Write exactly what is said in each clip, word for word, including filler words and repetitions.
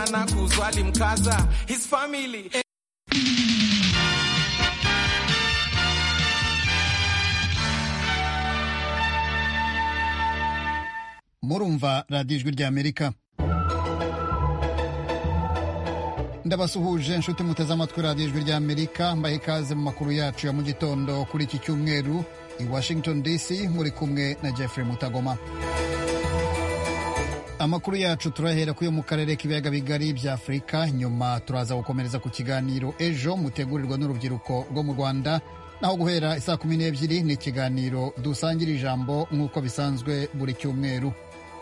sana kuzwali mkaza his family. Murumva radiyo ijwi ry'Amerika. Ndabasuhuje nshuti muteze amatwi radiyo ijwi ry'Amerika, mbahe ikaze mu makuru yacu ya mu gitondo kuri iki cyumweru i Washington D C, muri kumwe na Jeffrey Mutagoma. Amakuru yacu turahera kuyo mu karere k'ibiyaga bigari bya Afurika, nyuma turaza gukomereza ku kiganiro ejo mutegurirwa n'urubyiruko rwo mu Rwanda, naho guhera isaa kumi n'ebyiri ni ikiganiro dusangira ijambo nk'uko bisanzwe buri cyumweru.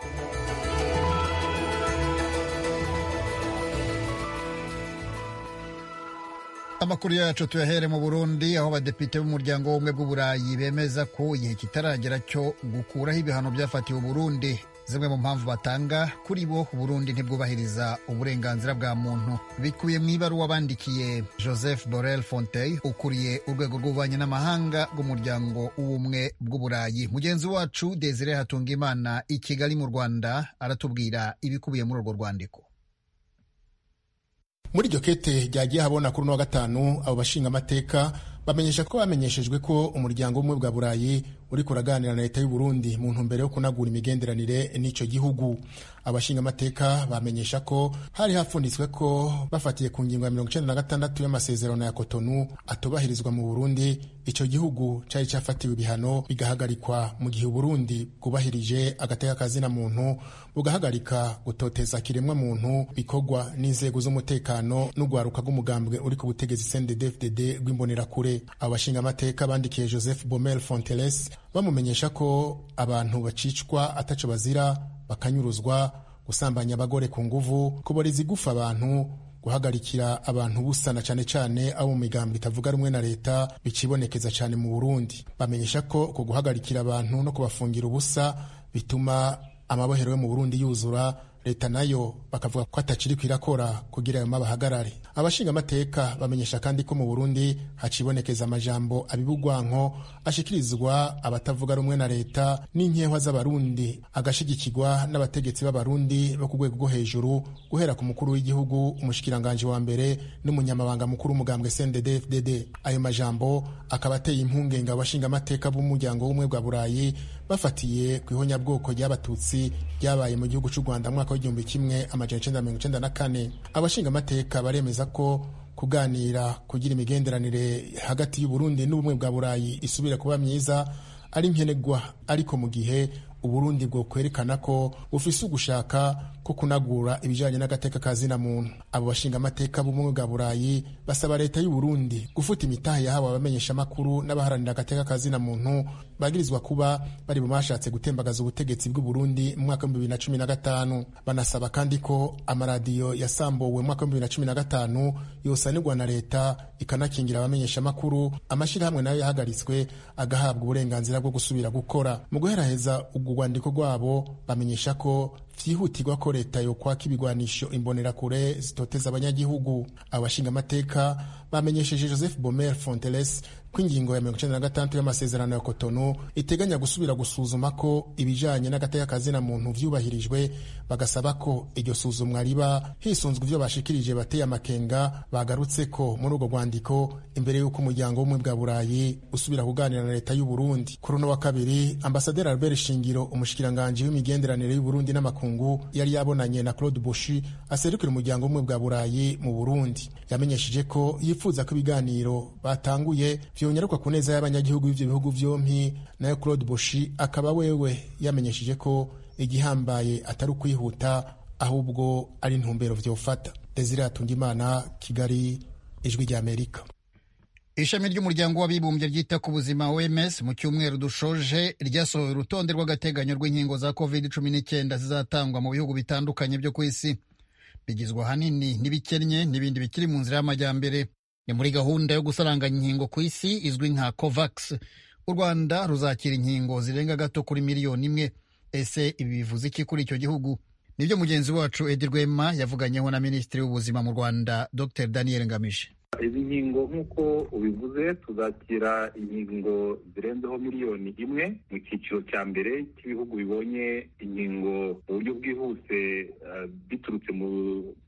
Amakuru yacu tuyahere mu Burundi, aho abadepite b'umuryango w'ubumwe bw'Uburayi bemeza ko igihe kitaragera cyo gukuraho ibihano byafatiwe Burundi. Zimwe mu mpamvu batanga, kuri bo Burundi ntibwubahiriza uburenganzira bwa muntu. Bikuye mu ibaruwa bandikiye Joseph Borrell Fontey, ukuriye urwego rw'ububanyi n'amahanga bw'umuryango w'ubumwe bw'Uburayi. Mugenzi wacu Desire Hatungimana i Kigali mu Rwanda aratubwira ibikubiye muri urwo rwandiko. Muri iryo kete ryagiye habona kuri uno wa gatanu, abo bashinga amateka bamenyesha ko bamenyeshejwe ko umuryango w'ubumwe bwa Burayi uri kuraganira na leta y'u Burundi mu ntumbero yo kunagura imigenderanire n'ico gihugu. Abashinga amateka bamenyesha ko hari hafunditswe ko bafatiye ku ngingo ya mirongo icenda na gatandatu y'amasezerano ya Cotonou atubahirizwa mu Burundi, ico gihugu cari cafatiwe ibihano bigahagarikwa mu gihe Burundi bwubahirije agateka kazina muntu, bugahagarika gutoteza kiremwa muntu bikorwa n'inzego z'umutekano n'ugwaruka rw'umugambwe uri ku butegetsi C N D D F D D rw'imbonerakure. Abashinga amateka bandikiye Joseph Borrell Fontey bamumenyesha ko abantu bacicwa ataco bazira, bakanyuruzwa, gusambanya abagore ku nguvu, kuboreza igufa abantu, guhagarikira abantu busana cane cane abo mu migambo itavuga rumwe na leta bicibonekeza cane mu Burundi. Bamenyesha ko ku guhagarikira abantu no kubafungira ubusa bituma amabohero yo mu Burundi yuzura, leta nayo bakavuga ko ataciri kwirakora kugira ayo mabahagarare. Abashinga amateka bamenyesha kandi ko mu Burundi hacibonekeza amajambo abibugwanko ashikirizwa abatavuga rumwe na leta n'inkehwa z'abarundi, agashigikirwa n'abategetsi b'abarundi bo ku rwego rwo hejuru, guhera ku mukuru w'igihugu, umushikiranganje wa mbere n'umunyamabanga mukuru w'umugambwe C N D D F D D. Ayo majambo akaba ateye impungenge abashinga amateka b'umuryango w'ubumwe bwa Burayi bafatiye ku ihonyabwoko ry'abatutsi ryabaye mu gihugu cy'u Rwanda mu mwaka w'igihumbi kimwe amajana icenda mirongo icenda na kane. Abashinga amateka baremeza ko kuganira kugira imigenderanire hagati y'u Burundi n'ubumwe bwa Burayi isubira kuba myiza ari nkenegwa, ariko mu gihe Uburundi bwo kwerekana ko bufise ugushaka ko kunagura ibijanye n'agateka kazina muntu. Abo bashinga amateka b'ubumwe bwa Burayi basaba leta y'u Burundi gufuta imitahe yahawe abamenyesha makuru n'abaharanira agateka kazina muntu bagirizwa kuba bari mu bashatse gutembagaza ubutegetsi bw'u Burundi mu mwaka wa bibiri na cumi na gatanu. Banasaba kandi ko amaradiyo yasambuwe mu mwaka wa bibiri na cumi na gatanu yosanirwa na leta ikanakingira abamenyesha makuru, amashirahamwe nayo yahagaritswe agahabwa uburenganzira bwo gusubira gukora. Mu guheraheza urwandiko rwabo bamenyesha ko vyihutirwa ko leta yo kwaka ibigwanisho imbonerakure zitoteza abanyagihugu. Abashinga amateka bamenyesheje Joseph Borrell Fontey ko ingingo ya mirongo icenda na gatandatu y'amasezerano ya Cotonou iteganya gusubira gusuzuma ko ibijanye n'agateka kazina muntu vyubahirijwe, bagasaba ko iryo suzumwa riba hisunzwe ivyo bashikirije bateye amakenga bagarutse ko muri urwo rwandiko imbere y'uko umuryango w'ubumwe bwa Burayi usubira kuganira na leta y'u Burundi. Kuri uno wa kabiri, Ambasaderi Albert Shingiro, umushikiranganje w'imigenderanire y'u Burundi n'amakungu, yari yabonanye na Claude Boshi aserukira umuryango w'ubumwe bwa Burayi mu Burundi. Yamenyesheje ko yifuza ko ibiganiro batanguye vyonyaruka ku neza y'abanyagihugu b'ivyo bihugu vyompi. Nayo Claude Boshi akaba wewe yamenyesheje ko igihambaye atari ukwihuta ahubwo ari intumbero vyofata. Desire Hatungimana, Kigali, Ijwi ry'Amerika. Ishami ry'umuryango w'abibumbye ryita ku buzima O M S mu cyumweru dushoje ryasohoye urutonde rw'agateganyo rw'inkingo za covid cumi n'icyenda zizatangwa mu bihugu bitandukanye byo ku isi. Bigizwe ahanini n'ibikennye n'ibindi bikiri mu nzira y'amajyambere. Ni muri gahunda yo gusaranganya inkingo ku isi izwi nka COVAX. U Rwanda ruzakira inkingo zirenga gato kuri miliyoni imwe. Ese ibi bivuze iki kuri icyo gihugu? Nibyo mugenzi wacu Edi Rwema yavuganyeho na Minisitiri w'Ubuzima mu Rwanda Dr Daniel Ngamije. Izi nkingo nk'uko ubivuze tuzakira inkingo zirenzeho miliyoni imwe mu cyiciro cya mbere cy'ibihugu bibonye inkingo mu buryo bwihuse uh, biturutse mu cyitwa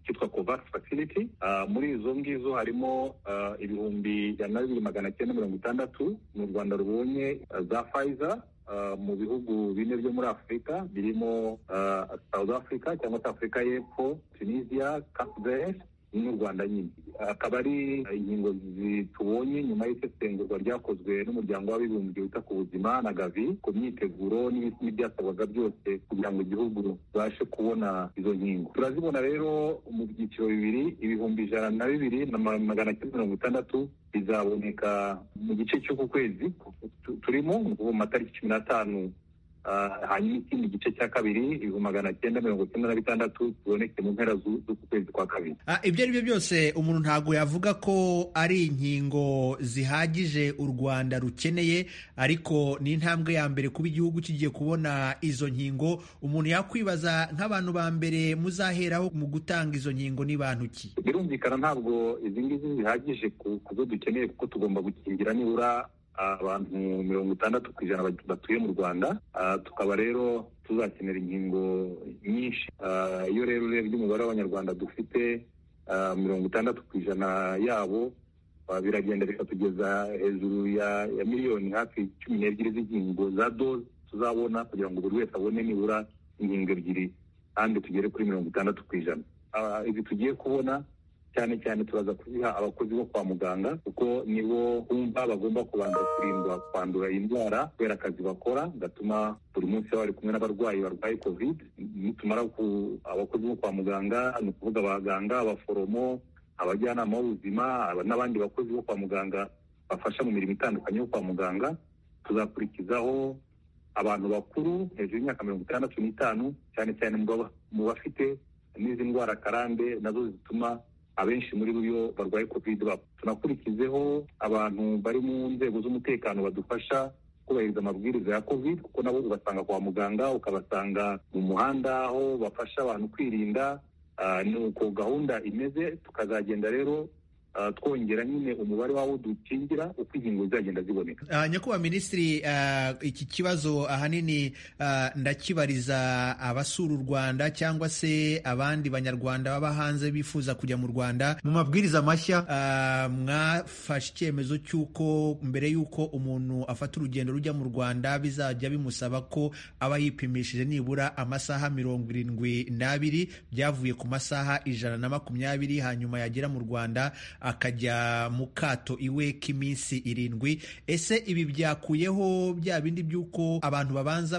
Covax facility. Uh, muri izo ngizo harimo uh, ibihumbi ijana na bibiri magana cyenda mirongo itandatu mu Rwanda rubonye uh, za Pfizer uh, mu bihugu bine byo muri Afurika birimo uh, South Africa cyangwa South Africa y'Epfo, Tunisia, Cape Verde n'u Rwanda nyine. Akaba ari inkingo zitubonye nyuma y'isesengurwa ryakozwe n'umuryango w'abibumbye wita ku buzima na Gavi ku myiteguro n'ibyasabwaga byose kugira ngo igihugu babashe kubona izo nkingo. Turazibona rero mu byiciro bibiri, ibihumbi ijana na bibiri na magana cyenda mirongo itandatu bizaboneka mu gice cy'uku kwezi turimo mu matariki cumi n'atanu. Uh, hanyuma ikindi gice cya kabiri ibihumbi magana cyenda mirongo cyenda na bitandatu tuboneke mu mpera z'uku kwezi kwa kabiri. Uh, ibyo ari byo byose umuntu ntabwo yavuga ko ari inkingo zihagije u Rwanda rukeneye, ariko ni intambwe ya mbere kuba igihugu kigiye kubona izo nkingo. Umuntu yakwibaza nk'abantu ba mbere muzaheraho mu gutanga izo nkingo ni bantu ki? Birumvikana ntabwo izi ngizi zihagije ku zo dukeneye, kuko tugomba gukingira nibura abantu mirongo itandatu ku ijana batuye mu Rwanda. Uh, tukaba rero tuzakenera inkingo nyinshi. Uh, iyo rero urebye umubare w'abanyarwanda dufite uh, mirongo itandatu ku ijana yabo uh, biragenda bikatugeza hejuru ya, ya miliyoni hafi cumi n'ebyiri z'inkingo za doze tuzabona kugira ngo buri wese abone nibura inkingo ebyiri kandi tugere kuri mirongo itandatu ku ijana. Uh, izi tugiye kubona cyane cyane turaza kuziha abakozi bo kwa muganga, kuko nibo bumva bagomba kubanza kurindwa kwandura indwara kubera akazi bakora gatuma buri munsi bari kumwe n'abarwayi barwaye covid. Nitumara ku abakozi bo kwa muganga, ni ukuvuga abaganga, abaforomo, abajyanama b'ubuzima n'abandi bakozi bo kwa muganga bafasha mu mirimo itandukanye yo kwa muganga, tuzakurikizaho abantu bakuru hejuru y'imyaka mirongo itandatu n'itanu, cyane cyane mu bafite n'izi ndwara karande nazo zituma abenshi muri bo barwaye covid bapfa. Tunakurikizeho abantu bari mu nzego z'umutekano badufasha kubahiriza amabwiriza ya covid, kuko nabo ubasanga kwa muganga, ukabasanga mu muhanda aho bafasha abantu kwirinda. Uh, ni uko gahunda imeze. Tukazagenda rero Uh, twongera nyine umubare w'abo dukingira uko inkingo zagenda ziboneka. Uh, Nyakubahwa Minisitiri, uh, iki kibazo ahanini uh, ndakibariza abasura u Rwanda cyangwa se abandi banyarwanda baba hanze bifuza kujya mu Rwanda. Mu mabwiriza mashya uh, mwafashe icyemezo cy'uko mbere y'uko umuntu afata urugendo rujya mu Rwanda bizajya bimusaba ko aba yipimishije nibura amasaha mirongo irindwi n'abiri byavuye ku masaha ijana na makumyabiri, hanyuma yagera mu Rwanda akajya mu kato iwe k'iminsi irindwi. Ese ibi byakuyeho bya bindi by'uko abantu babanza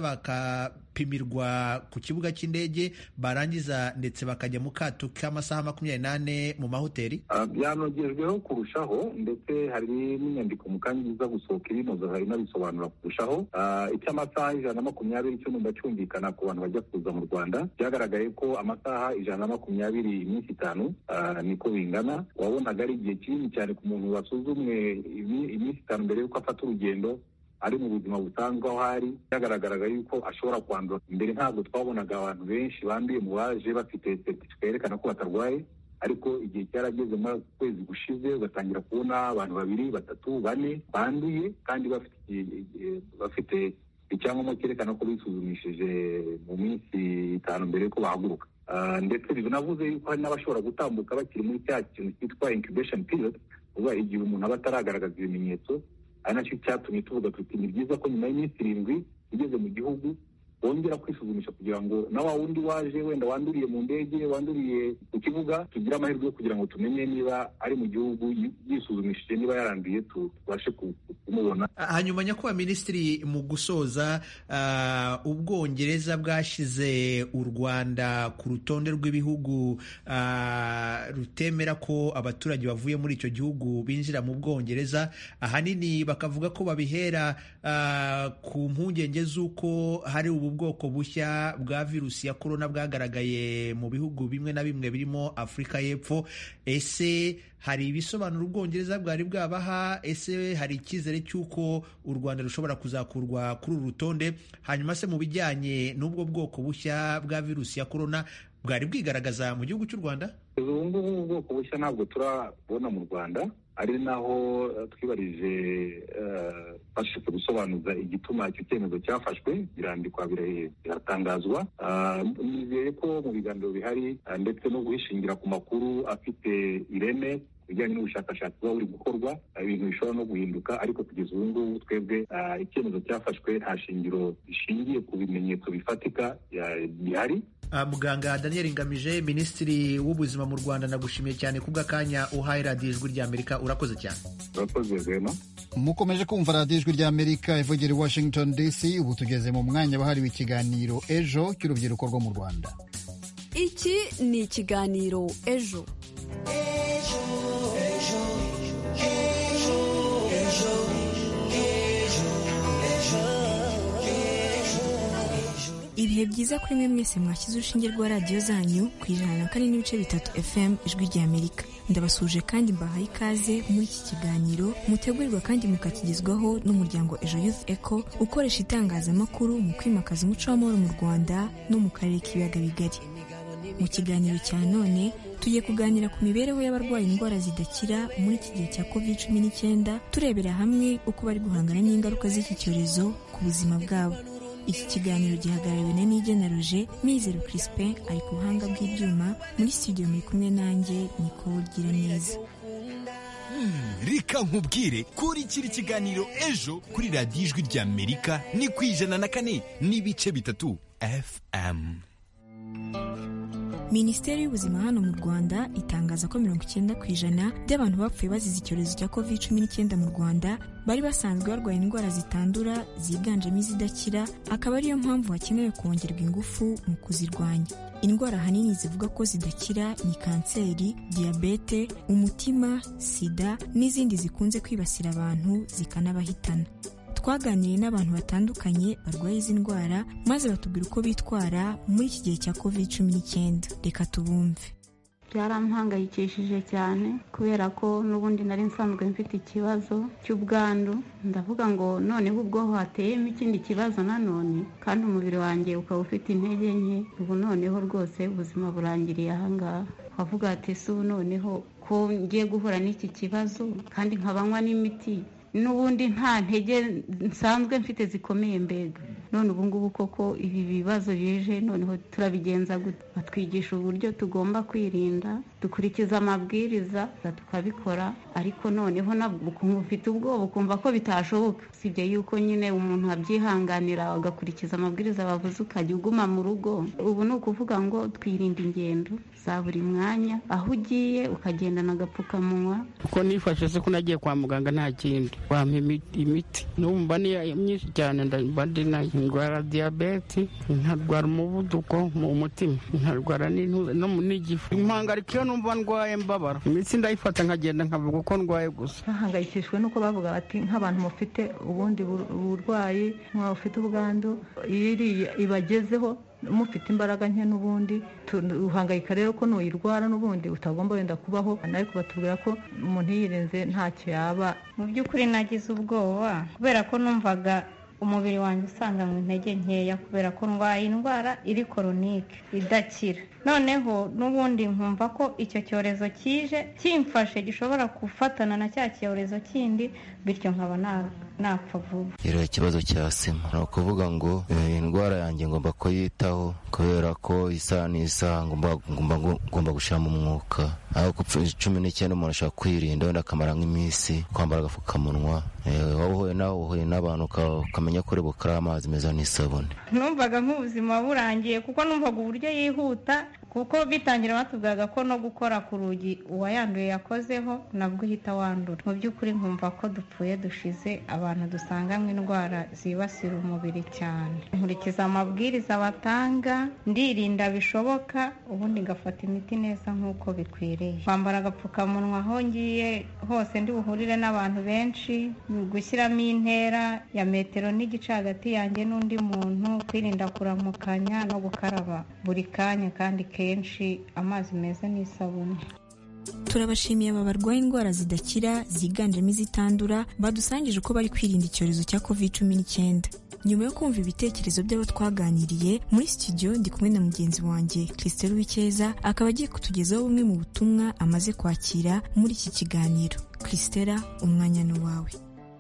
bakapimirwa ku kibuga cy'indege barangiza ndetse bakajya mu kato k'amasaha makumyabiri n'ane mu mahoteli? Uh, byanogejweho kurushaho, ndetse hari n'inyandiko mu kanya iza gusohoka ibinoza hari n'abisobanura kurushaho. Uh, icy'amasaha ijana na makumyabiri cyo numva cyumvikana ku bantu bajya kuza mu Rwanda. Byagaragaye ko amasaha ijana na makumyabiri iminsi itanu uh, niko bingana. Wabonaga ari igihe kinini cyane ku muntu wasuzumwe iminsi itanu mbere y'uko afata urugendo ari mu buzima busanzwe aho hari. Byagaragaraga yuko ashobora kwandura. Mbere ntabwo twabonaga abantu benshi banduye mu baje bafite certificate yerekana ko batarwaye, ariko igihe cyarageze mu kwezi gushize ugatangira kubona abantu babiri, batatu, bane banduye kandi bafite bafite icyangombwa cyerekana ko bisuzumishije mu minsi itanu mbere y'uko bahaguruka. Uh, ndetse binavuze yuko hari n'abashobora gutambuka bakiri muri cya kintu cyitwa incubation period, uba igihe umuntu aba ataragaragaza ibimenyetso. Ari nacyo cyatumye tuvuga tuti ni byiza ko nyuma y'iminsi irindwi ugeze mu gihugu wongera kwisuzumisha kugira ngo na wa wundi waje wenda wanduriye mu ndege, wanduriye ku kibuga, tugire amahirwe yo kugira ngo tumenye niba ari mu gihugu yisuzumishije, niba yaranduye tubashe kumubona. Hanyuma Nyakubahwa Minisitiri, mu gusoza, uh, Ubwongereza bwashize u Rwanda ku rutonde rw'ibihugu uh, rutemera ko abaturage bavuye muri icyo gihugu binjira mu Bwongereza. Ahanini bakavuga ko babihera uh, ku mpungenge z'uko hari ubu bwoko bushya bwa virusi ya korona bwagaragaye mu bihugu bimwe na bimwe birimo Afurika y'Epfo. Ese hari ibisobanuro Ubwongereza bwari bwabaha? Ese hari icyizere cy'uko u Rwanda rushobora kuzakurwa kuri uru rutonde? Hanyuma se mu bijyanye n'ubwo bwoko bushya bwa virusi ya korona, bwari bwigaragaza mu gihugu cy'u Rwanda? ubu ngubu ubwoko bushya ntabwo turabona mu Rwanda, ari naho twibarije bashaka gusobanuza igituma icyo cyemezo cyafashwe, birandikwa biratangazwa. Nizeye ko mu biganiro bihari ndetse no guhishingira ku makuru afite ireme bijyanye n'ubushakashatsi buba buri gukorwa, ibintu bishobora no guhinduka, ariko kugeza ubu ngubu twebwe icyemezo cyafashwe nta shingiro bishingiye ku bimenyetso bifatika bihari. Muganga Daniel Ngamije, Minisitiri w'Ubuzima mu Rwanda, nagushimiye cyane kubw'akanya uhaye radiyo Ijwi ry'Amerika. Urakoze cyane. Urakoze Rwema. Mukomeje kumva radiyo Ijwi ry'Amerika ivugira i Washington D C. Ubu tugeze mu mwanya wahariwe ikiganiro ejo cy'urubyiruko rwo mu Rwanda. Iki ni ikiganiro ejo. Ibihe byiza kuri mwe mwese mwashyize urushinge rwa radiyo zanyu ku ijana na kane n'ibice bitatu F M Ijwi ry'Amerika. Ndabasuje kandi mbahaye ikaze muri iki kiganiro mutegurirwa kandi mukakigezwaho n'umuryango Ejo Youth Echo ukoresha itangazamakuru mu kwimakaza umuco w'amahoro mu Rwanda no mu karere k'ibiyaga bigari. Mu kiganiro cya none tugiye kuganira ku mibereho y'abarwaye indwara zidakira muri iki gihe cya covid cumi n'icyenda, turebera hamwe uko bari guhangana n'ingaruka z'iki cyorezo ku buzima bwabo. Iki kiganiro gihagarariwe na Nigena Roger, Mizero Crispin ari ku buhanga bw'ibyuma, muri studio muri kumwe nanjye Nicole Giraneza. Reka nkubwire kuri kiri kiganiro ejo kuri radiyo Ijwi ry'Amerika ni ku ijana na kane n'ibice bitatu F M. Minisiteri y'Ubuzima hano mu Rwanda itangaza ko mirongo icyenda ku ijana by'abantu bapfuye bazize icyorezo cya covid cumi n'icyenda mu Rwanda bari basanzwe barwaye indwara zitandura ziganjemo izidakira, akaba ariyo mpamvu hakenewe kongerwa ingufu mu kuzirwanya. Indwara ahanini zivuga ko zidakira ni kanseri, diyabete, umutima, sida n'izindi zikunze kwibasira abantu zikanabahitana. Twaganiriye n'abantu batandukanye barwaye izi ndwara maze batubwira uko bitwara muri iki gihe cya covid cumi n'icyenda. Reka tubumve. Byarampangayikishije cyane kubera ko n'ubundi nari nsanzwe mfite ikibazo cy'ubwandu, ndavuga ngo noneho ubwo hateyemo ikindi kibazo nanone kandi umubiri wanjye ukaba ufite intege nke, ubu noneho rwose ubuzima burangiriye ahangaha. Wavuga ati se ubu noneho ko ngiye guhura n'iki kibazo kandi nkabanywa n'imiti n'ubundi nta ntege nsanzwe mfite zikomeye, mbega none ubu ngubu koko ibi bibazo bije noneho turabigenza gute? Batwigisha uburyo tugomba kwirinda, dukurikiza amabwiriza tukabikora, ariko noneho nabwo ukumva ufite ubwoba, ukumva ko bitashoboka, sibyo yuko nyine umuntu abyihanganira agakurikiza amabwiriza bavuze ukajya uguma mu rugo. Ubu ni ukuvuga ngo twirinda ingendo za buri mwanya, aho ugiye ukagendana agapfukamunwa. Uko nifashe se ko nagiye kwa muganga nta kindi wampa imiti, numva ni myinshi cyane, ndumva ndwara diyabete, nkarwara umuvuduko mu mutima, nkarwara n'igifu, impangarika iyo numva ndwaye mbabara, imitsi ndayifata nkagenda nkavuga uko ndwaye gusa. Bahangayikishijwe nuko bavuga bati nk'abantu mufite ubundi burwayi, nk'aho ufite ubwandu, iriya ibagezeho mufite imbaraga nke n'ubundi uhangayika rero ko nuyirwara n'ubundi utagomba wenda kubaho, ariko batubwira ko umuntu yirinze ntacyo yaba. Mu by'ukuri nagize ubwoba kubera ko numvaga umubiri wanjye usanga mu intege nkeya kubera ko ndwaye indwara iri koronike idakira. Noneho n'ubundi nkumva ko icyo cyorezo kije kimfashe gishobora gufatana na cya cyorezo kindi, bityo nkaba napfa vuba. Iriya ikibazo cya sima ni ukuvuga ngo indwara yanjye ngomba kuyitaho kubera ko isaha n'isaha ngomba gushyiramo umwuka, aho ku cumi n'icyenda umuntu ashaka kwirinda wenda akamara nk'iminsi kwambara agapfukamunwa, waba uhuye nawe uhuye n'abantu ukamenya ko uri bukarabe amazi meza n'isabune. Numvaga nk'ubuzima burangiye kuko numvaga uburyo yihuta, kuko bitangira batubwaga ko no gukora ku rugi uwayanduye yakozeho nabwo uhita wandura. Mu by'ukuri nkumva ko dupfuye dushize abantu dusanganywe indwara zibasira umubiri cyane. Nkurikiza amabwiriza batanga, ndirinda bishoboka, ubundi ngafata imiti neza nk'uko bikwiriye, kwambara agapfukamunwa aho ngiye hose ndi buhurire n'abantu benshi, gushyiramo intera ya metero n'igice hagati yanjye n'undi muntu, kwirinda kuramukanya no gukaraba buri kanya kandi kenshi amazi meza n'isabune. Turabashimiye aba barwaye indwara zidakira ziganjemo izitandura badusangije uko bari kwirinda icyorezo cya covid cumi n'icyenda. nyuma yo kumva ibitekerezo by'abo twaganiriye muri studio ndi kumwe na mugenzi wanjye Christelle Uwikeza akaba agiye kutugezaho bumwe mu butumwa amaze kwakira muri iki kiganiro. Christelle, umwanya ni wawe.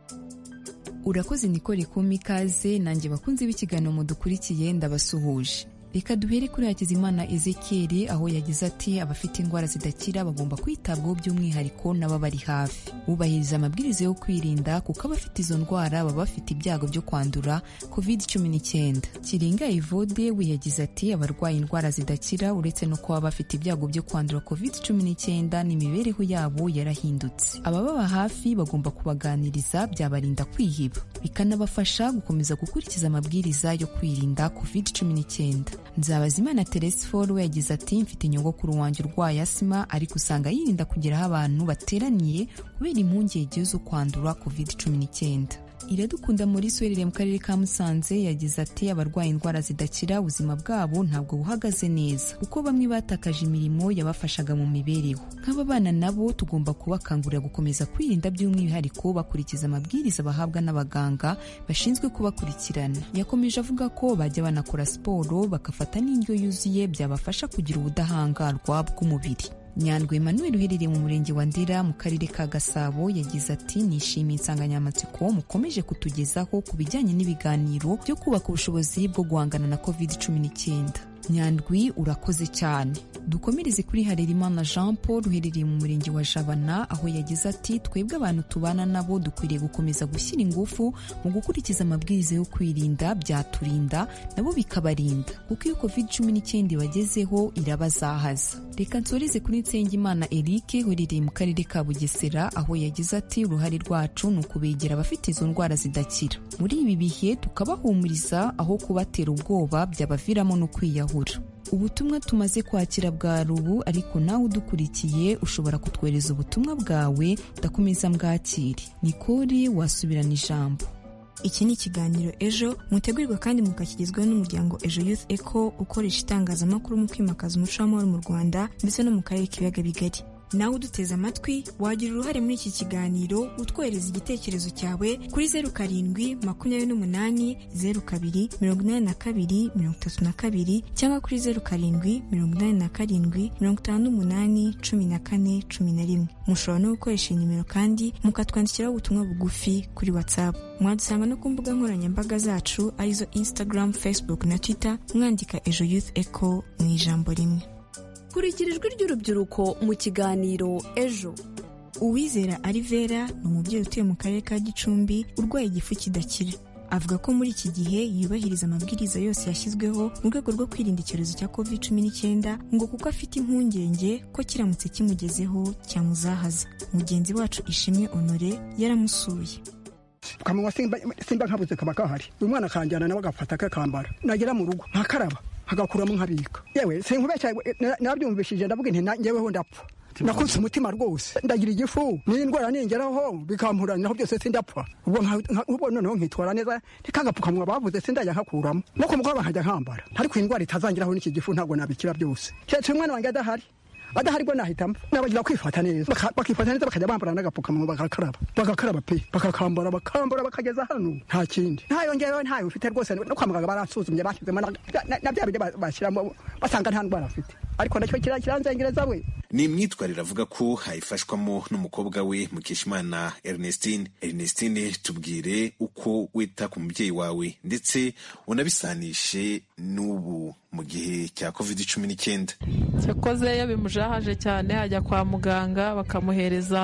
Urakoze Nicole kumpa ikaze, nanjye bakunze b'ikiganiro mudukurikiye ndabasuhuje. Reka duhere kuri Hakizimana Ezekiel aho yagize ati abafite indwara zidakira bagomba kwitabwaho by'umwihariko n'ababari hafi. Bubahiriza amabwiriza yo kwirinda kuko abafite izo ndwara baba bafite ibyago byo kwandura covid cumi n'icyenda. Kirenga Evode we yagize ati abarwaye indwara zidakira uretse no kuba bafite ibyago byo kwandura covid cumi n'icyenda n'imibereho yabo yarahindutse. Abababa hafi bagomba kubaganiriza byabarinda kwihiba bikanabafasha gukomeza gukurikiza amabwiriza yo kwirinda covid cumi n'icyenda. Nzabazimana Teresforo we yagize ati mfite nyogokuru wanjye urwaye asima ariko usanga yirinda kugeraho abantu bateraniye kubera impungenge zo kwandura covid cumi n'icyenda. Iradukunda muri Swerere mu karere ka Musanze yagize ati abarwaye indwara zidakira ubuzima bwabo ntabwo buhagaze neza kuko bamwe batakaje imirimo yabafashaga mu mibereho. Nk'aba bana nabo tugomba kubakangurira gukomeza kwirinda by'umwihariko bakurikiza amabwiriza bahabwa n'abaganga bashinzwe kubakurikirana. Yakomeje avuga ko bajya banakora siporo bakafata n'indyo yuzuye byabafasha kugira ubudahangarwa bw'umubiri. Nyandwi Emmanuel uherereye mu murenge wa Ndera mu karere ka Gasabo yagize ati nishimiye insanganyamatsiko mukomeje kutugezaho ku bijyanye n'ibiganiro byo kubaka ubushobozi bwo guhangana na covid cumi n'icyenda. Nyandwi urakoze cyane. Dukomereze kuri Harerimana Jean Paul uherereye mu murenge wa Jabana aho yagize ati twebwe abantu tubana nabo dukwiriye gukomeza gushyira ingufu mu gukurikiza amabwiriza yo kwirinda byaturinda nabo bikabarinda kuko iyo covid cumi n'icyenda ibagezeho irabazahaza. Reka nsoreze kuri Nsengimana Eric uherereye mu karere ka Bugesera aho yagize ati uruhare rwacu ni ukubegera abafite izo ndwara zidakira muri ibi bihe tukabahumuriza aho kubatera ubwoba byabaviramo no kwiyahura. Ubutumwa tumaze kwakira bwa rubu ariko nawe udukurikiye ushobora kutwohereza ubutumwa bwawe ndakomeza mbwakire. Nicole wasubirana ijambo. Iki ni ikiganiro Ejo mutegurirwa kandi mukakigezweho n'umuryango Ejo Youth Echo ukoresha itangazamakuru mu kwimakaza umuco w'amahoro mu Rwanda ndetse no mu karere k'ibiyaga bigari. Nawe uduteze amatwi wagira uruhare muri iki kiganiro utwohereza igitekerezo cyawe kuri zeru karindwi makumyabiri n'umunani zeru kabiri mirongo inani na kabiri mirongo itatu na kabiri cyangwa kuri zeru karindwi mirongo inani na karindwi mirongo itanu n'umunani cumi na kane cumi na rimwe. Mushobora no gukoresha iyi nimero kandi mukatwandikiraho ubutumwa bugufi kuri WhatsApp. Mwadusanga no ku mbuga nkoranyambaga zacu arizo Instagram, Facebook na Twitter mwandika Ejo Youth Echo mu ijambo rimwe. Kurikira ijwi ry'urubyiruko mu kiganiro Ejo. Uwizera Alivera ni umubyeyi utuye mu karere ka Gicumbi urwaye igifu kidakira. Avuga ko muri iki gihe yubahiriza amabwiriza yose yashyizweho mu rwego rwo kwirinda icyorezo cya covid cumi n'icyenda ngo kuko afite impungenge ko kiramutse kimugezeho cyamuzahaza. Mugenzi wacu Ishimwe Honore yaramusuye. Kamuwa simba simba nkabuze kaba kahari. Uyu mwana kanjyana nawe agafata akambara. Nagera mu rugo ntakaraba hagakuramo nkabika. Yewe sinkubeshya nabyumvishije ndavuga nti njyeweho ndapfa. Nakunze umutima rwose ndagira igifu n'indwara ningeraho bikampuraniraho byose sindapfa. Ubwo ubwo noneho nkitwara neza ntikagapfukamwa bavuze sindajya nkakuramo. No kumugaba nkajya nkambara. Ariko indwara itazangiraho n'iki gifu ntabwo nabikira byose. Cyetse umwana wanjye adahari. Adahari bwo nahitamo nabagira kwifata neza bakifata neza bakajya bambara n'agapfukamunwa bagakaraba bagakaraba pe bakakambara bakambara bakageza hano nta kindi ntayo ngewe ntayo ufite rwose no kwa muganga barasuzumye bashyizemo na bya bide bashyiramo basanga nta ndwara afite ariko nacyo kiranzengereza we. Ni imyitwarire avuga ko hayifashwamo n'umukobwa we Mukeshimana Ernestine. Ernestine, tubwire uko wita ku mubyeyi wawe ndetse unabisanishe n'ubu mu gihe cya covid cumi n'icyenda. Cyakoze iyo bimujahaje cyane ajya kwa muganga bakamuhereza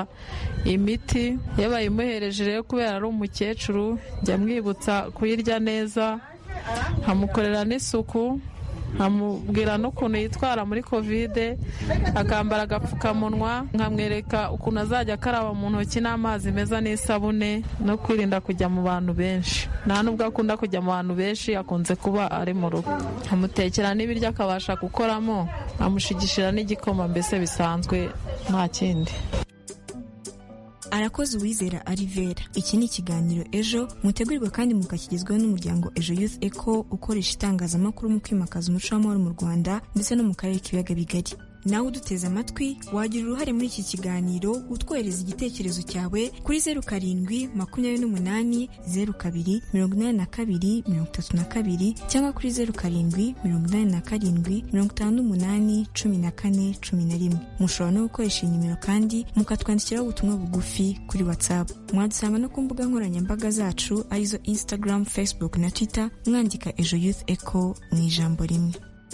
imiti, iyo bayimuhereje rero kubera ari umukecuru njya mwibutsa kuyirya neza nkamukorera n'isuku nkamubwira n'ukuntu yitwara muri kovide akambara agapfukamunwa nkamwereka ukuntu azajya akaraba mu ntoki n'amazi meza n'isabune no kwirinda kujya mu bantu benshi. Nta nubwo akunda kujya mu bantu benshi akunze kuba ari mu rugo. Nkamutekera n'ibiryo akabasha gukoramo nkamushigishira n'igikoma mbese bisanzwe nta kindi. Arakoze Uwizera Alivera. Iki ni ikiganiro Ejo mutegurirwa kandi mukakigezweho n'umuryango Ejo Youth Echo ukoresha itangazamakuru mu kwimakaza umuco w'amahoro mu Rwanda ndetse no mu karere k'ibiyaga bigari. nawe uduteze amatwi wagira uruhare muri iki kiganiro utwohereza igitekerezo cyawe kuri zeru karindwi makumyabiri n'umunani zeru kabiri mirongo inani na kabiri mirongo itatu na kabiri cyangwa kuri zeru karindwi mirongo inani na karindwi mirongo itanu n'umunani cumi na kane cumi na rimwe. Mushobora no gukoresha iyi nimero kandi mukatwandikiraho ubutumwa bugufi kuri WhatsApp. Mwadusanga no ku mbuga nkoranyambaga zacu arizo Instagram, Facebook na Twitter mwandika Ejo Youth Echo mu ijambo rimwe.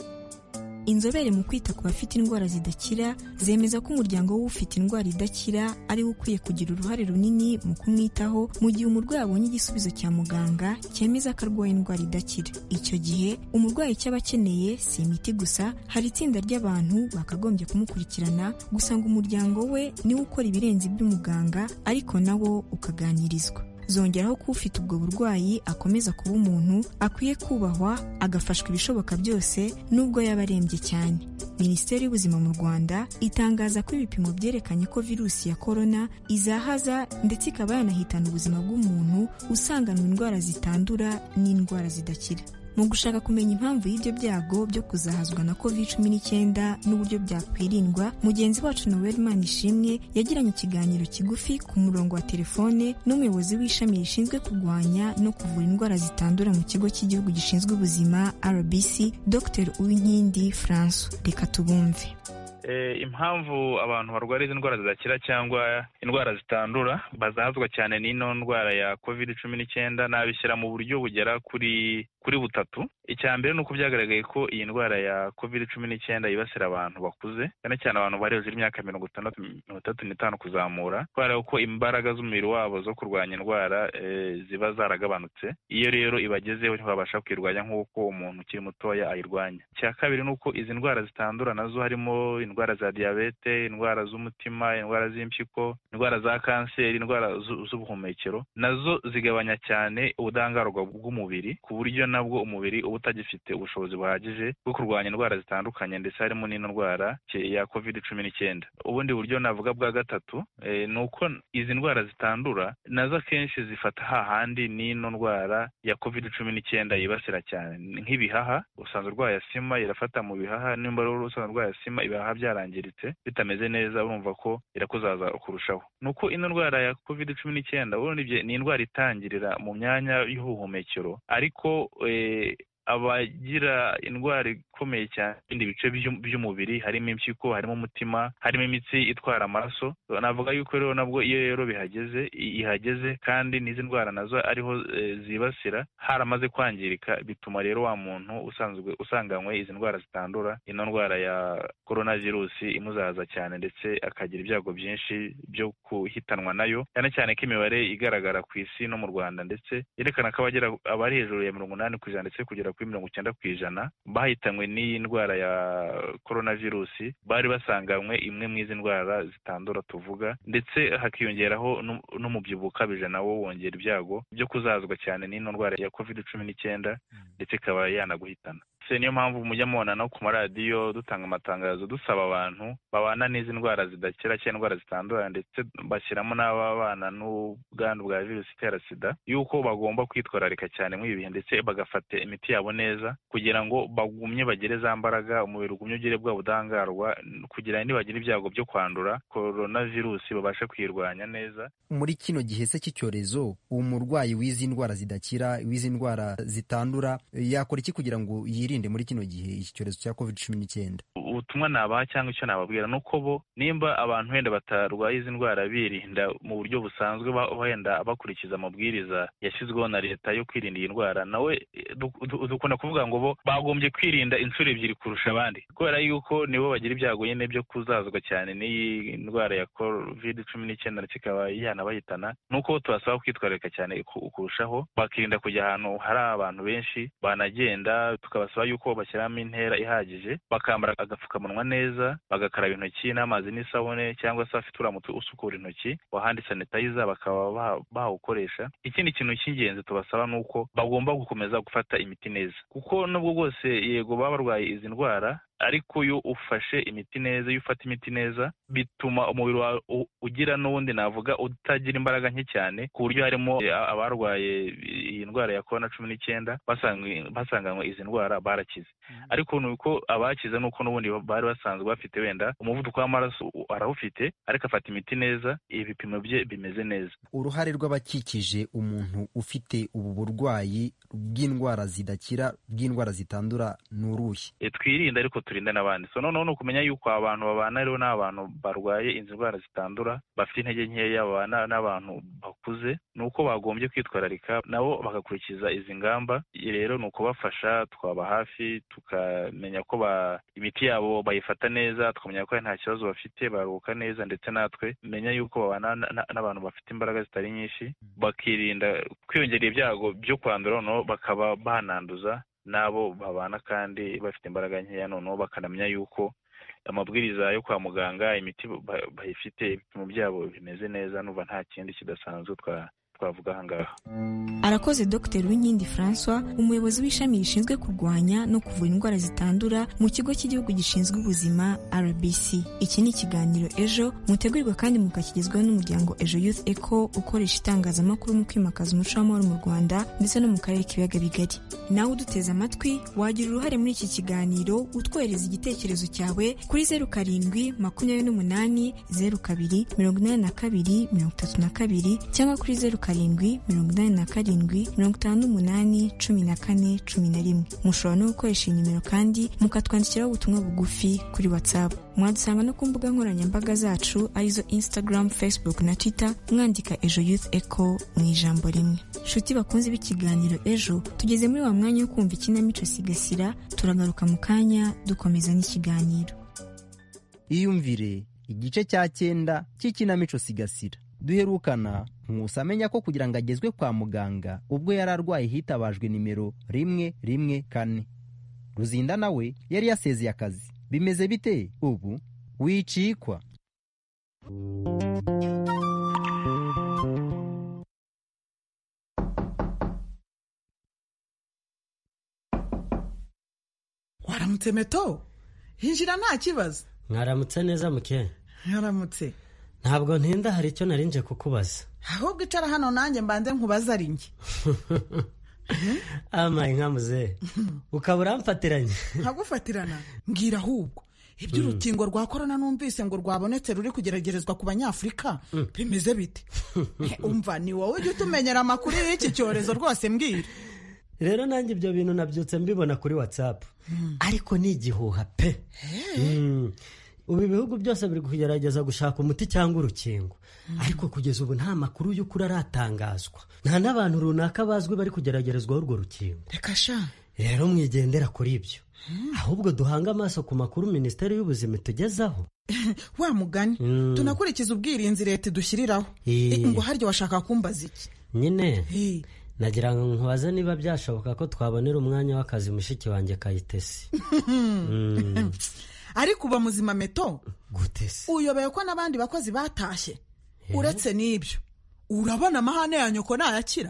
Inzobere mu kwita ku bafite indwara zidakira zemeza ko umuryango w'ufite indwara idakira ari wo ukwiye kugira uruhare runini mu kumwitaho mu gihe umurwayi abonye igisubizo cya muganga cyemeza ko arwaye indwara idakira. Icyo gihe umurwayi icyo aba akeneye si imiti gusa, hari itsinda ry'abantu bakagombye kumukurikirana, gusa ngo umuryango we niwo ukora ibirenze iby'umuganga ariko nawo ukaganirizwa. Zongeraho ko ufite ubwo burwayi akomeza kuba umuntu akwiye kubahwa, agafashwa ibishoboka byose nubwo yaba arembye cyane. Minisiteri y'Ubuzima mu Rwanda itangaza ko ibipimo byerekanye ko virusi ya korona izahaza ndetse ikaba yanahitana ubuzima bw'umuntu usanganwe indwara zitandura n'indwara zidakira. Mu gushaka kumenya impamvu y'ibyo byago byo kuzahazwa na covid cumi n'icyenda n'uburyo byakwirindwa, mugenzi wacu Noel Manishimwe yagiranye ikiganiro kigufi ku murongo wa telefone n'umuyobozi w'ishami rishinzwe kurwanya no kuvura indwara zitandura mu kigo cy'igihugu gishinzwe ubuzima R B C, Dr Uwinkindi François. Reka tubumve. Impamvu abantu barwara izi ndwara zidakira cyangwa indwara zitandura bazahazwa cyane n'ino ndwara ya covid cumi n'icyenda nabishyira mu buryo bugera kuri kuri butatu. Icya mbere ni uko byagaragaye ko iyi ndwara ya covid cumi n'icyenda yibasira abantu bakuze, cyane cyane abantu bari hejuru y'imyaka mirongo itandatu mirongo itandatu n'itanu kuzamura, kubera ko imbaraga z'umubiri wabo zo kurwanya indwara e, ziba zaragabanutse. Iyo rero ibagezeho ntibabasha kwirwanya nk'uko umuntu ukiri mutoya ayirwanya. Icya kabiri ni uko izi ndwara zitandura nazo harimo indwara za diyabete, indwara z'umutima, indwara z'impyiko, indwara za kanseri, indwara z'ubuhumekero, nazo zigabanya cyane ubudahangarwa bw'umubiri ku buryo nabwo umubiri uba utagifite ubushobozi buhagije bwo kurwanya indwara zitandukanye, ndetse harimo n'ino ndwara ya covid cumi n'icyenda. Ubundi buryo navuga bwa gatatu e, ni uko izi ndwara zitandura nazo akenshi zifata hahandi n'ino ndwara ya covid cumi n'icyenda yibasira cyane, nk'ibihaha. Usanzwe urwaye asima irafata mu bihaha, nimba rero usanzwe urwaye asima ibihaha byarangiritse bitameze neza, urumva ko irakuzaza kurushaho. Nuko ino ndwara ya covid cumi n'icyenda ubundi ni indwara itangirira mu myanya y'ubuhumekero, ariko e, abagira indwara ikomeye cyane ibindi bice by'umubiri harimo impyiko, harimo umutima, harimo imitsi itwara amaraso. Navuga yuko rero nabwo iyo rero bihageze ihageze kandi n'izi ndwara nazo ariho e, zibasira haramaze kwangirika, bituma rero wa muntu usanzwe usanganywe izi ndwara zitandura, ino ndwara ya coronavirus imuzaza cyane, ndetse akagira ibyago byinshi byo kuhitanwa nayo, cyane cyane ko imibare igaragara ku isi no mu Rwanda ndetse yerekana ko abagera abari hejuru ya mirongo inani ku ijana ndetse kugera kuri mirongo icyenda ku ijana bahitanywe n'iyi ndwara ya coronavirus bari basanganywe imwe mu izi ndwara zitandura tuvuga, ndetse hakiyongeraho n'umubyibuho ukabije nawo wongera ibyago byo kuzazwa cyane n'ino ndwara ya covid cumi n'icyenda ndetse ikaba yanaguhitana. Niyo mpamvu mujya mubona no ku maradiyo dutanga amatangazo dusaba abantu babana n'izi ndwara zidakira cyangwa indwara zitandura, ndetse bashyiramo n'ababana n'ubwandu bwa virusi itera sida, yuko bagomba kwitwararika cyane muri ibi bihe, ndetse bagafata imiti yabo neza kugira ngo bagumye bagire za mbaraga, umubiri ugumye ugire bwa budahangarwa, kugira ngo nibagira ibyago byo kwandura coronavirus babashe kwirwanya neza. Muri kino gihe se cy'icyorezo umurwayi w'izi ndwara zidakira, w'izi ndwara zitandura yakora iki kugira ngo yirinde muri kino gihe iki cyorezo cya covid cumi n'icyenda? Ubutumwa nabaha cyangwa icyo nababwira ni uko bo nimba abantu wenda batarwaye izi ndwara birinda mu buryo busanzwe, wenda bakurikiza amabwiriza yashyizweho na leta yo kwirinda iyi ndwara, nawe dukunda kuvuga ngo bo bagombye kwirinda inshuro ebyiri kurusha abandi, kubera yuko nibo bagira ibyago nyine byo kuzazwa cyane n'iyi ndwara ya covid cumi n'icyenda ndetse ikaba yanabahitana. nuko tubasaba kwitwararika cyane kurushaho, bakirinda kujya ahantu hari abantu benshi, banagenda tukabasaba yuko bashyiramo intera ihagije, bakambara agapfukamunwa neza, bagakaraba intoki n'amazi n'isabune, cyangwa se bafite uramuti usukura intoki wahandi sanitizer bakaba bawukoresha. Ikindi kintu cy'ingenzi tubasaba ni uko bagomba gukomeza gufata imiti neza, kuko nubwo bwose yego baba barwaye izi ndwara ariko iyo ufashe imiti neza, iyo ufata imiti neza bituma umubiri wawe ugira n'ubundi navuga utagira imbaraga nke cyane, ku buryo harimo abarwaye iyi ndwara ya korona cumi n'icyenda basanganywe izi ndwara barakize. Ariko nuko abakize nuko n'ubundi bari basanzwe bafite wenda umuvuduko w'amaraso arawufite, ariko afata imiti neza, ibipimo bye bimeze neza. Uruhare rw'abakikije umuntu ufite ubu burwayi bw'indwara zidakira, bw'indwara zitandura ni uruhe? E, twirinda ariko turinda n'abandi. So noneho nukumenya yuko abantu babana rero n'abantu barwaye izi ndwara zitandura, bafite intege nkeya, babana n'abantu bakuze, nuko bagombye kwitwararika nabo bagakurikiza izi ngamba. Rero nuko bafasha, twaba hafi, tukamenya ko ba imiti yabo bayifata neza, tukamenya ko nta kibazo bafite, baruhuka neza, ndetse natwe menya yuko babana n'abantu bafite imbaraga zitari nyinshi, bakirinda kwiyongera ibyago byo kwandura, no bakaba bananduza nabo babana kandi bafite imbaraga nkeya. Noneho bakanamenya yuko amabwiriza yo kwa muganga, imiti bayifite, ibipimo byabo bimeze neza, nuba nta kindi kidasanzwe twa twavuga ahangaha. Arakoze Dr Uwinkindi François, umuyobozi w'ishami rishinzwe kurwanya no kuvura indwara zitandura mu kigo cy'igihugu gishinzwe ubuzima R B C. Iki ni ikiganiro Ejo mutegurirwa kandi mukakigezwaho n'umuryango Ejo Youth Echo ukoresha itangazamakuru mu kwimakaza umuco w'amahoro mu Rwanda ndetse no mu karere k'ibiyaga bigari. Nawe uduteze amatwi wagira uruhare muri iki kiganiro utwohereza igitekerezo cyawe kuri zeru karindwi makumyabiri n'umunani zeru kabiri mirongo inani na kabiri mirongo itatu na kabiri cyangwa kuri zeru karindwi mirongo inani na karindwi mirongo itanu n'umunani cumi na kane cumi na rimwe. Mushobora no gukoresha iyi nimero kandi mukatwandikiraho ubutumwa bugufi kuri WhatsApp. Mwadusanga no ku mbuga nkoranyambaga zacu arizo Instagram, Facebook na Twitter mwandika Ejo Youth Echo mu ijambo rimwe. Nshuti bakunze b'ikiganiro Ejo, tugeze muri wa mwanya wo kumva ikinamico Sigasira. Turagaruka mu kanya dukomeza n'ikiganiro. Iyumvire igice cya cyenda cy'ikinamico Sigasira. Duherukana Nkusi amenya ko kugira ngo agezwe kwa muganga ubwo yari arwaye hitabajwe nimero rimwe rimwe kane. Ruzinda nawe yari yasezeye akazi. Bimeze bite ubu? Wicikwa. Waramutse Meto? Hinjira nta kibazo. Mwaramutse neza muke? Mwaramutse. Ntabwo ntinda, hari icyo narinje kukubaza. Ahubwo icara hano nanjye mbanze nkubaza ari njye. Ama inka muze. Ukabura mfatiranye. Nkagufatirana. Mbwira ahubwo. Ibyo urukingo rwa corona numvise ngo rwabonetse ruri kugeragerezwa ku banyafrika. Bimeze bite? Umva ni wowe ujye utumenyera amakuru y'iki cyorezo rwose mbwira. Rero nanjye ibyo bintu nabyutse mbibona kuri WhatsApp. Ariko ni igihuha pe. Ubu ibihugu byose biri kugerageza gushaka umuti cyangwa urukingo, ariko kugeza ubu nta makuru y'ukuri aratangazwa. Nta n'abantu runaka bazwi bari kugeragerezwaho urwo rukingo. Reka sha. Rero mwigendera kuri ibyo. Ahubwo duhanga amaso ku makuru Minisiteri y'Ubuzima itugezaho. Wa mugani, tunakurikiza ubwirinzi leta dushyiriraho. Ngo haryo washaka kumbaza iki? Nyine. Nagira ngo nkubaze niba byashoboka ko twabonera umwanya w'akazi mushiki wanjye Kayitesi. Ariko uba muzima Meto? Gute se? Uyobeye ko n'abandi bakozi batashye. Uretse n'ibyo, urabona amahane ya nyoko nayakira.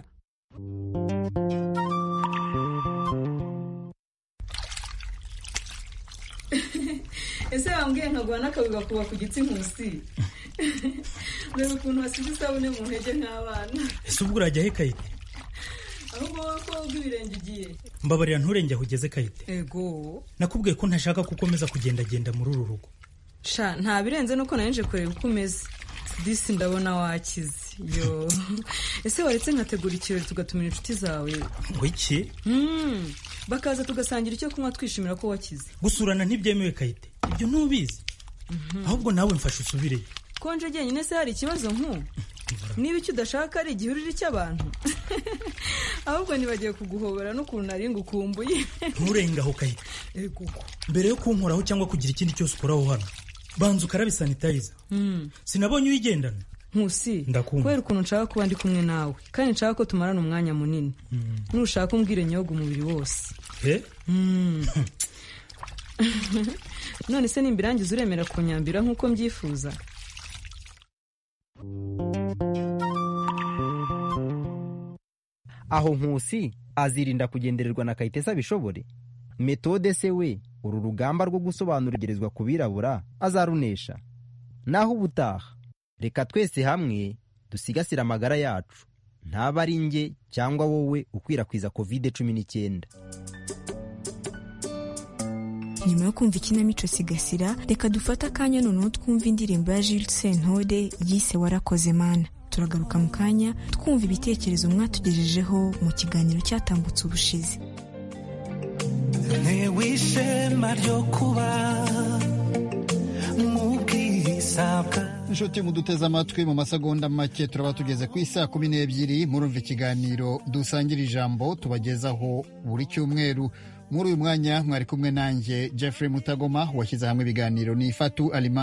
Ese wambwiye nkagwa n'akabiga kuba ku gitsi Nkusi. Reba ukuntu wasize isabune mu ntege nk'abana. Ese ubwo urajya he Kayite? Ahubwo wowe ko ubw'ibirenge ugiye. Mbabarira nturenge aho ugeze Kayite. Ego. Nakubwiye ko ntashaka ko ukomeza kugendagenda muri uru rugo. Sha nta birenze nuko narinje kureba uko umeze. Disi ndabona wakize. Yo. Ese waretse nkategura ikirori tugatumira inshuti zawe. Ngo iki? Mm. Bakaza tugasangira icyo kunywa twishimira ko wakize. Gusurana ntibyemewe Kayite. Ibyo ntubizi. Ahubwo nawe mfashe usubireyo. Konje jye nyine se hari ikibazo nku. Niba icyo udashaka ari igihurire cy'abantu. Ahubwo nibagiye kuguhobera n'ukuntu nari ngukumbuye. Nturengaho Kayite. Ego. Mbere yo kunkoraho cyangwa kugira ikindi cyose ukoraho hano, banza ukarabe sanitizer. Mm. Sinabonye uyigendana. Nkusi, kubera ukuntu nshaka kuba ndi kumwe nawe kandi nshaka ko tumarana umwanya munini. Mm. Nushaka umbwire nyoga umubiri wose. Eh? Mm. None se nimbirangiza uremera kunyambira nkuko mbyifuza? Aho Nkusi azirinda kugendererwa na Kayitesa bishobore. Metode se we uru rugamba rwo gusobanurirwa ku birabura azarunesha. Naho ubutaha reka twese hamwe dusigasire amagara yacu, ntaba ari njye cyangwa wowe ukwirakwiza covid cumi n'icyenda. Nyuma yo kumva ikinamico Sigasira, reka dufate akanya noneho twumva indirimbo ya Jules Sentore yise Warakoze Mana. Turagaruka mu kanya twumva ibitekerezo mwatugejejeho mu kiganiro cyatambutse ubushize. Ntewe ishema ryo kuba mu bwisabwa. Inshuti muduteze amatwi, mu masegonda make turaba tugeze ku isaa kumi n'ebyiri. Murumva ikiganiro dusangira ijambo tubagezaho buri cyumweru. Muri uyu mwanya mwari kumwe nanjye Jeffrey Mutagoma, washyize hamwe ibiganiro ni Fatu Alima.